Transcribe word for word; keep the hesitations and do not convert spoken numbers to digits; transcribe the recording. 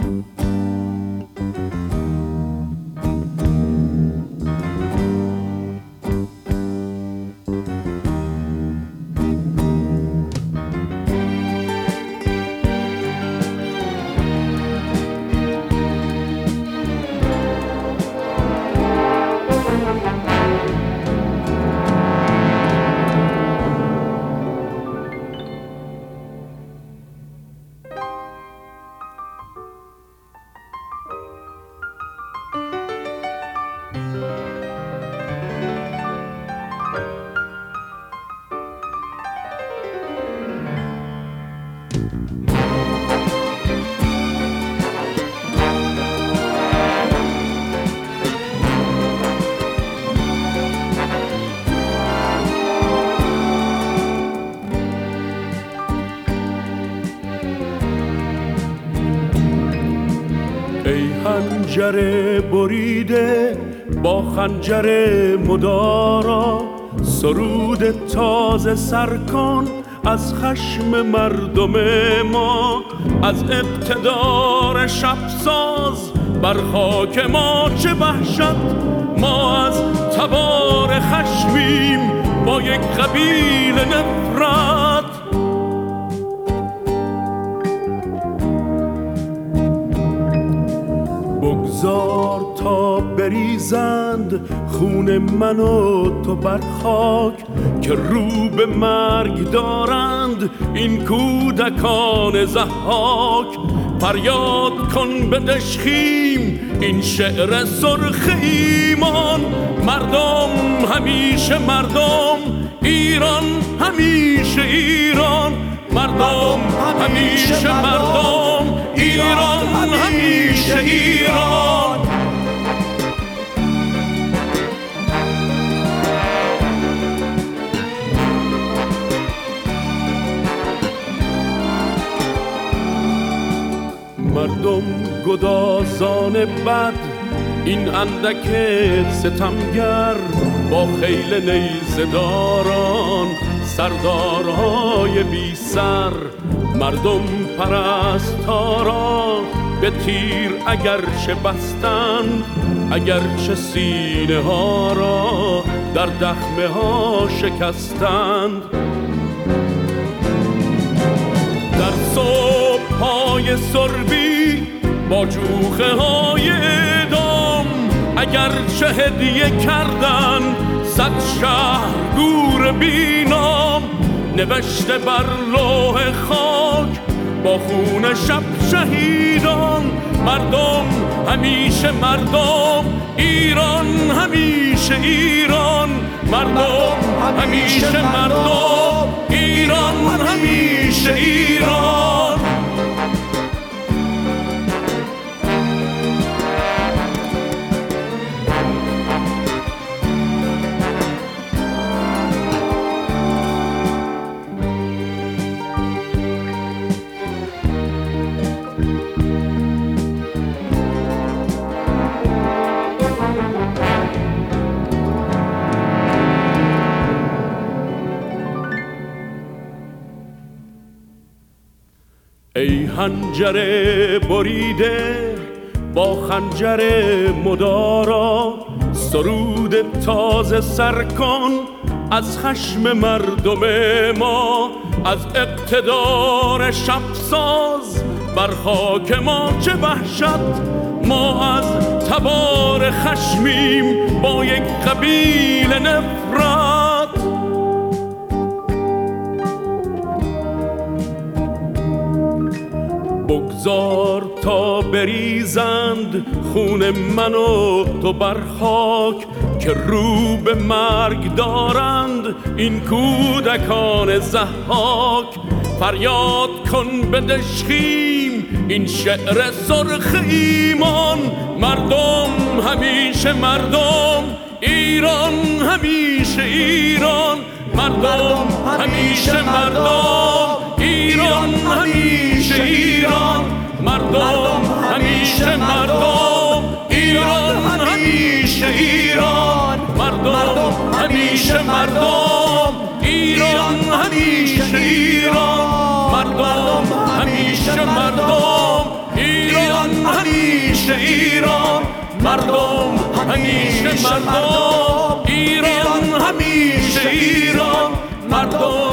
ای خنجر بریده با خنجر مدارا، سرود تازه سر کن از خشم مردم ما. از اقتدار شب ساز بر خاک ما چه وحشت، ما از تبار خشمیم با یک قبیل نفرت. بگذار تا بریزند خون من و تو بر خاک، که رو به مرگ دارند این کودکان ضحاک. فریاد کن به دشخیم این شعر سرخ ایمان، مردم همیشه مردم، ایران همیشه ایران. مردم همیشه مردم، ایران همیشه ایران. مردم گدازان بد، این اندک ستمگر، با خیل نیزداران سردارهای بی سر. مردم پرستارا به تیر اگرچه بستند، اگرچه سینه ها را در دخمه ها شکستند. در صبح های سربی با جوخه های اعدام، اگرچه هدیه کردن صد شهر گور بینام. نوشته بر لوح خاک با خون شب شهیدان، مردم همیشه مردم، ایران همیشه ایران. مردم همیشه مردم، ایران همیشه ایران. ای خنجر بریده با خنجر مدارا، سرود تازه سر کن از خشم مردم ما. از اقتدار شب ساز بر خاک ما چه وحشت، ما از تبار خشمیم با یک قبیل نفرت. بگذار تا بریزند خون من و تو بر خاک، که رو به مرگ دارند این کودکان ضحاک. فریاد کن به دشخیم این شعر سرخ ایمان، مردم همیشه مردم، ایران همیشه ایران. مردم همیشه مردم، ایران همیشه ایران. مردم همیشه مردم، ایران همیشه ایران. مردم همیشه مردم، ایران همیشه ایران. مردم همیشه مردم، ایران همیشه ایران، مردم همیشه مردم، ایران همیشه ایران، مردم